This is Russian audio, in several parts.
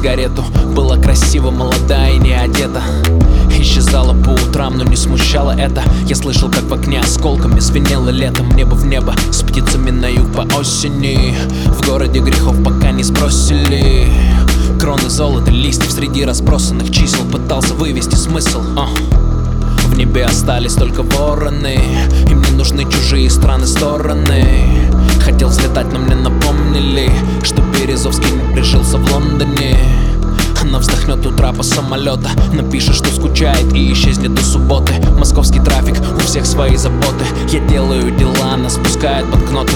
сигарету. Была красива, молодая и не одета. Исчезала по утрам, но не смущало это. Я слышал, как в окне осколками звенело летом. Небо в небо с птицами на юг по осени. В городе грехов пока не сбросили. Кроны золота, листьев среди разбросанных чисел. Пытался вывести смысл. В небе остались только вороны, и мне нужны чужие страны, стороны. Хотел взлетать, но мне напомнили, что Березовский не прижился в Лондоне. Она вздохнет у трапа самолета, напишет, что скучает и исчезнет до субботы. Московский трафик, у всех свои заботы. Я делаю дела, она спускает банкноты.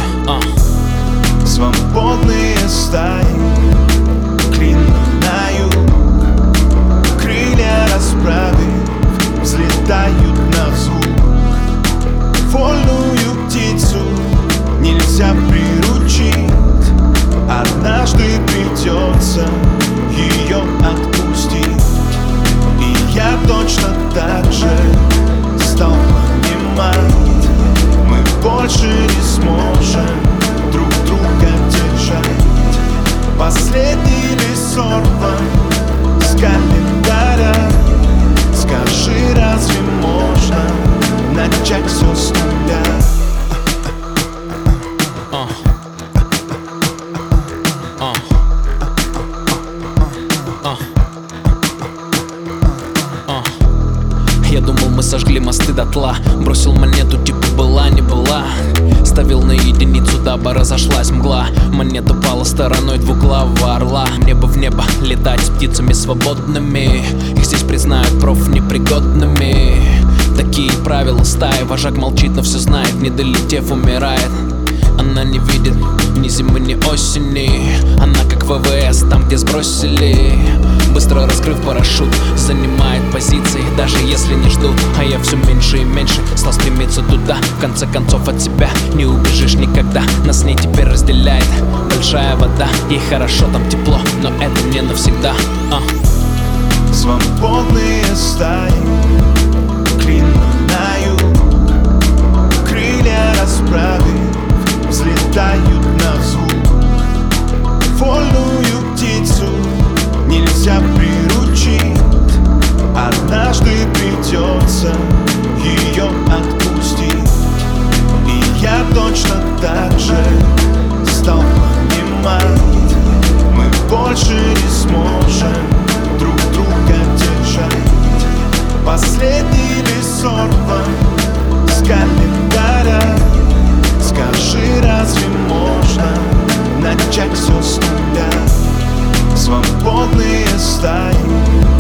Свободные стаи, клин на юг, крылья расправив, взлетают на звук. Вольную птицу нельзя приручить, однажды придется ее отпустить. И я точно так же стал понимать, мы больше не сможем друг друга держать. Последний лист сорван с календаря. Скажи, разве можно начать все с нуля? Я думал, мы сожгли мосты дотла. Бросил монету, типа была, не была. Ставил на единицу, дабы разошлась мгла. Монета пала стороной двуглавого орла. Небо в небо, летать с птицами свободными. Их здесь признают профнепригодными. Такие правила стаи. Вожак молчит, но все знает, не долетев умирает. Она не видит ни зимы, ни осени. Она как ВВС, там где сбросили. Быстро раскрыв парашют, занимает позиции, даже если не ждут. А я все меньше и меньше стал стремиться туда. В конце концов от себя не убежишь никогда. Нас с ней теперь разделяет большая вода. Ей хорошо, там тепло, но это не навсегда. Свободные стаи, клин на юг, крылья расправив, взлетают на звук. Вольную птицу нельзя приручить, однажды придется ее отпустить. И я точно так же стал понимать, мы больше не сможем друг друга держать. Последний лист сорван с календаря. Скажи, разве можно начать все с нуля? Свободные стаи,